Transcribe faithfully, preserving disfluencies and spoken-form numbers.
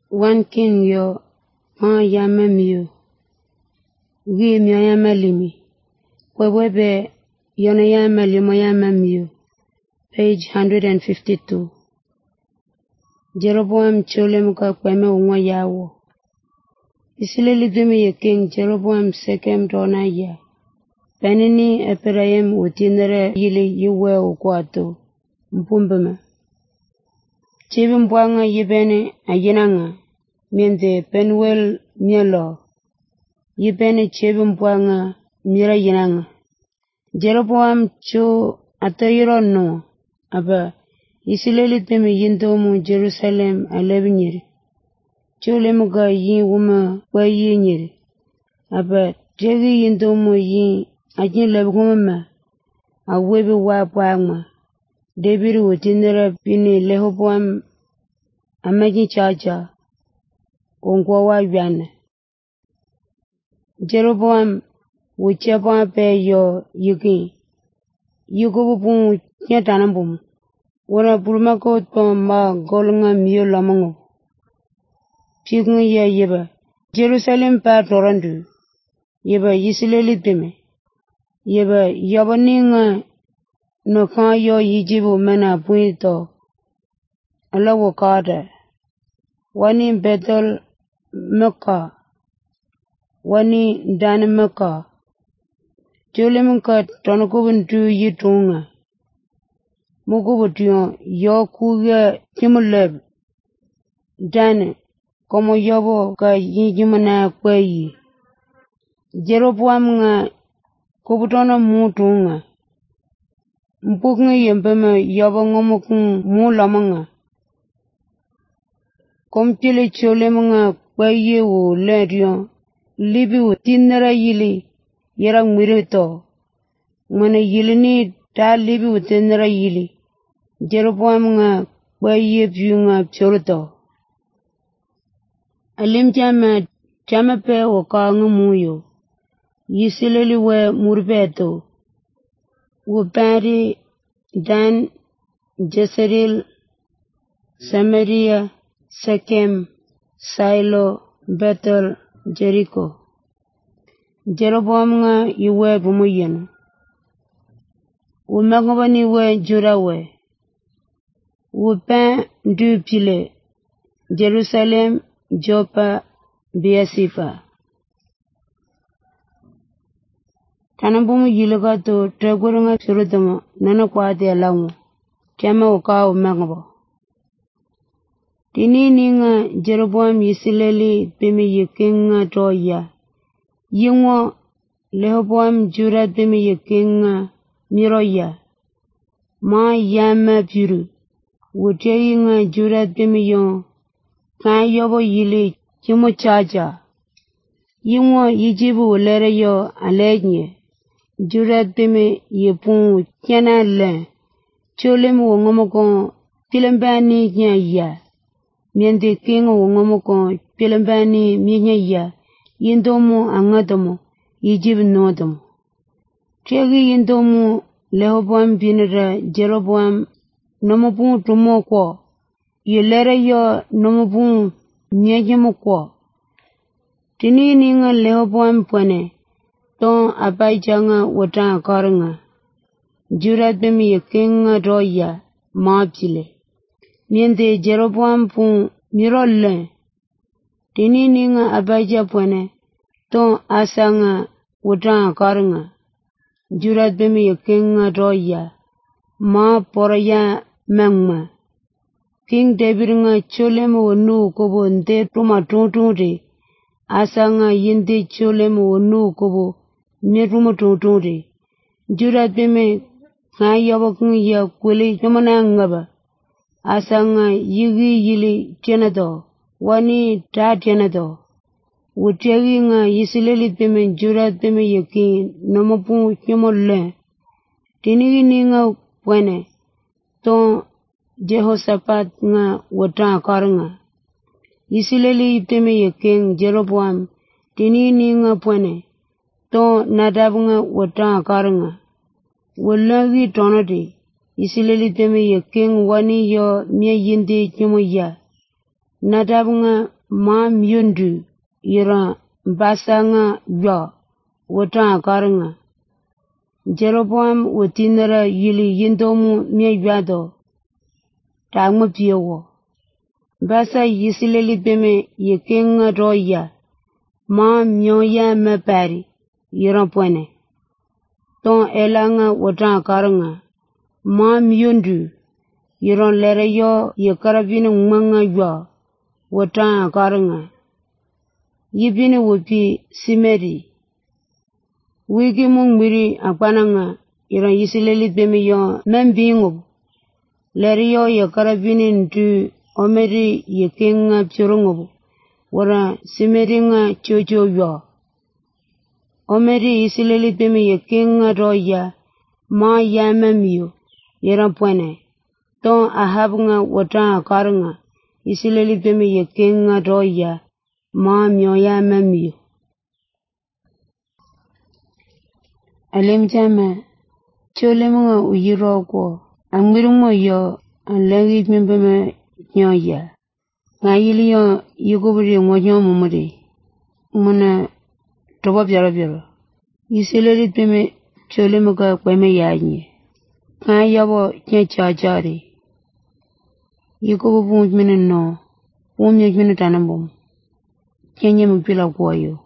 One king yo, ma yama miyo. Gi miyo yama limi. Kwewebe, yona yama limo yama miyo. Page one fifty-two. Jeroboam chole muka kweme unwa yawo. Isileli dumi ye king Jeroboam sekem dona ya. Penini Ephraim utinere yili yiwe ukwato. Mpumbema. Chibi mbwanga yibene ayinanga. Miende Penuel mielo. Yibene chibi mbwanga mira yinanga. Jeroboam cho atayiro no. Aba isileli dumi yindomu Jerusalem alebinyiri. Chole muka yin wuma kwa yinyiri. Aba jegi yindomu yin ajin lebguma awebi wa pwagma. David utinere pini Rehoboam amagi chacha ongwa wa yana. Jeroboam ucheba pe yo yuki. Yuko bupung nyatanambum. Wara bulmako to ma golunga miyo lamango. Pigunga ya yeba. Jerusalem pa torandu. Yeba yisileli dime. Yeba yabaninga no ka yo yijibu mena puito. Alawo kada. Wani Bethel Mecca. Wani Dan Mecca. Jole muka tonokubuntu yitunga. Mukubutuyo yo kuya kimuleb. Dan komo yobo ka yijimana kweyi. Jeroboam nga kubutona mutunga. Mpuknga yembema yobo ngomukung mulamanga. Komchile chole mga kweyi wu ledyo. Libi wu tinera yili yerang mirito. Ngana yili ni ta libi wu tinera yili. Jeroboam nga kweyi vyu nga pyorito. Alim jama jama pe waka nga muyo. Yisileli we murbeto. Wubari, Dan, Jezreel, Samaria, Sekem, Silo, Bethel, Jericho. Jeroboam nga iwe bumuyeno. Wumagabani we Jurawe. Wupa ndu pile. Jerusalem, Joppa, Beersheba. Tanambumu yilaga to tragurunga surutama nana kwate alamu. Chama ukaw magabo. Tini ninga Jeroboam yisileli pimi yikinga toya. Yingwa Rehoboam jura pimi yikinga miroya. Ma yama piru. Wuteyi nga jura pimi yon. Kan yobo yili kimo chacha. Yingwa yijibu ulere yo alenye. Jura pimi yipun kiana le. Chole mu wongomoko pilembani nya ya. Miende kinga wongomoko pilembani minya ya. Yindomu angatomo yijibu notomo. Chegi yindomu Rehoboam binira Jeroboam nomopun tumo kwa. Yilere yo nomopun nyejimo kwa. Tini ninga Rehoboam pwane. Ton abayjanga wata karinga. Jurat bimi yikinga roya maapile. Miende Jeroboam pun mirolle. Tini ninga abayja pwane. Ton asanga wata karinga. Jurat bimi yikinga roya. Ma poraya mangma. King David nga cholemu wanu kubo nde tuma tuntunri. Asanga yindi cholemu wanu kubo niruma tuntunri. Jurat bimi nga yabakung ya kweli jamana ngaba. Asanga yigi yili tiyanado. Wani ta tiyanado. Wutegi nga yisileli bimi jurat bimi yiki nomopun nyamole. Tinigi ni nga pwene. Ton Jehoshaphat nga wata karinga. Yisileli bimi yiking Jeroboam. Tini ni nga pwene. Ton Nadab nga wata karinga. Wulagi tonodi. Yisileli bimi yiking wani yo miya yindi kimo ya. Nadab nga ma myundu yira basanga yo wota akaringa. Jeroboam wotinera yili yindomu myayado tangma piyewo. Basa yisileli beme yekenga roya ma myoya mapari yira pwene. Ton elanga wota akaringa ma myundu yira lere yo yekarabini ngmanga yo wota akaringa. Yibini wopi simeri. Wiki mungmiri akpananga yira yisileli beme yo membingo. Lere yo yekarabini ntu omeri yekenga pyorungo. Wara simeri nga chocho yo. Omeri yisileli beme yekenga roya ma yama miyo yira pwene. Ton ahab nga wota akaringa yisileli beme yekenga roya ma myo yama miyo. Alem jama chole mga uyiro ko angmiru mo yo ang lagi beme nyoya. Ngayili yo yuguburi ngonyo mumuri. Muna toba biara biara. Yisileli beme chole mga kweme yaadnye. Ngayabo nye chachari. Yugubu bunj minu no. Umye minu tanambum. Kenye mpila kwa yo.